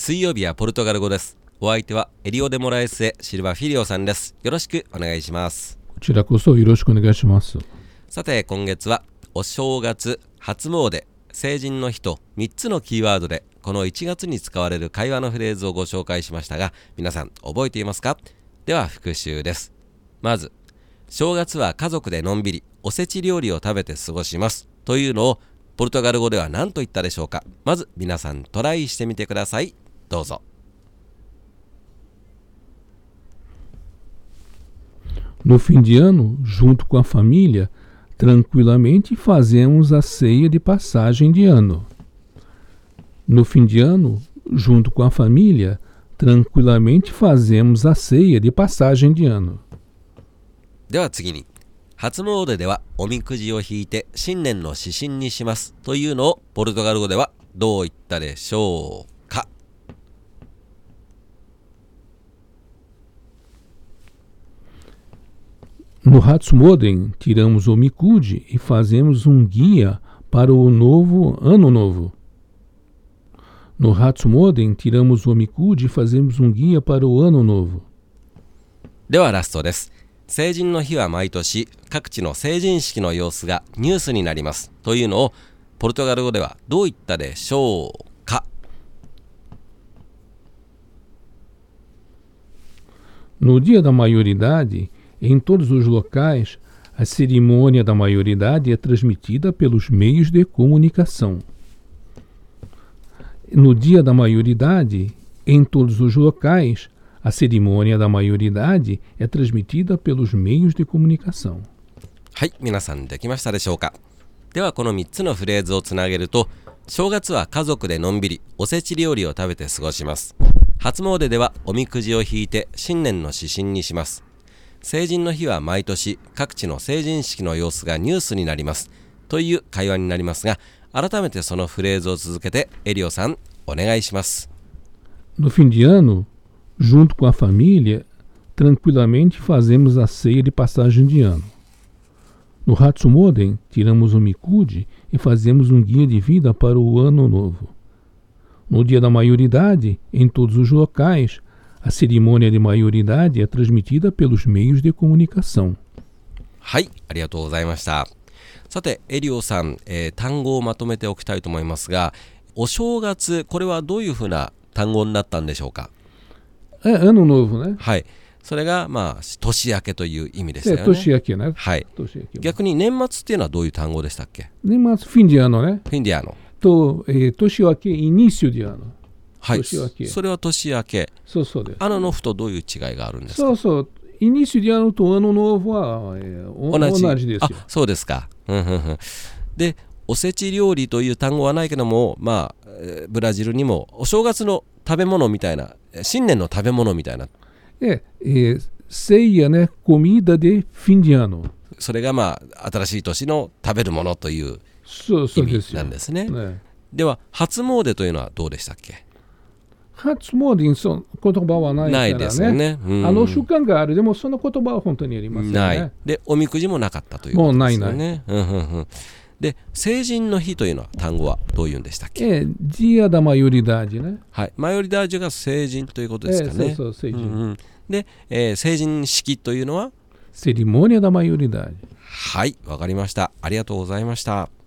水曜日はポルトガル語です。お相手はエリオデモラエスエシルバフィリオさんです。よろしくお願いします。 こちらこそよろしくお願いします。 さて今月はお正月、初詣、成人の日と3つのキーワードでこの1月に使われる会話のフレーズをご紹介しましたが、皆さん覚えていますか？では復習です。まず、正月は家族でのんびりおせち料理を食べて過ごしますというのをポルトガル語では何と言ったでしょうか？まず皆さんトライしてみてください。どうぞ。 No fim de ano, junto com a família, tranquilamente fazemos a ceia de passagem de ano. No fim de ano, junto com a família, tranquilamente fazemos a ceia de passagem de ano. では次に、初詣ではおみくじを引いて新年の指針にしますというのをポルトガル語ではどう言ったでしょうか？ No Hatsumodem, tiramos o Mikude e fazemos guia para o novo ano novo. No Hatsumodem, tiramos o Mikude e fazemos guia para o ano novo. ではラストです。成人の日は毎年各地の成人式の様子がニュースになりますというのをポルトガル語ではどう言ったでしょうか？ No dia da maioridade, em todos os locais, a cerimônia da maioridade é transmitida pelos meios de comunicação. No dia da maioridade, em todos os locais, a cerimônia da maioridade é transmitida pelos meios de comunicação. はい、皆さんできましたでしょうか？ではこの3つのフレーズをつなげると、正月は家族でのんびりおせち料理を食べて過ごします。初詣ではおみくじを引いて新年の指針にします。成人の日は毎年各地の成人式の様子がニュースになりますという会話になりますが、改めてそのフレーズを続けてエリオさんお願いします。 No fim de ano, junto com a família, tranquilamente fazemos a ceia de passagem de ano. No Hatsumodem, tiramos o Mikude e fazemos guia de vida para o ano novo. No dia da maioridade, em todos os locais, a cerimônia de maioridade é transmitida pelos meios de comunicação. はい、ありがとうございました。さて、エリオさん、単語をまとめておきたいと思いますが、お正月、これはどういうふうな単語になったんでしょうか？ Ano novo, né? はい。それが、年明けという意味ですよね。 年明けね。 はい。逆に年末っていうのはどういう単語でしたっけ？ 年末、fim de ano ね。 fim de ano。 年明け、início de ano。 はい。それは年明け。 そうそうです。 ano novoとどういう違いがあるんですか？ そうそう。início de ano と ano novo は、同じですよ。 あ、そうですか。で、おせち料理という単語はないけども、ブラジルにもお正月の食べ物みたいな、新年の食べ物みたいな。 ceia ね、comida de fim de ano。 それが新しい年の食べるものという意味なんですね。では、初詣というのはどうでしたっけ？ 初詣、その言葉はないからね。ないですよね。習慣がある。でもその言葉は本当にありませんね。ない。で、おみくじもなかったということですよね。 もうない。で、成人の日というのは単語はどういうんでしたっけ？ dia da maioridade ね。 はい。マヨリダージュが成人ということですかね。 そう、成人。 で、成人式というのは cerimônia da maioridade。 はい、わかりました。ありがとうございました。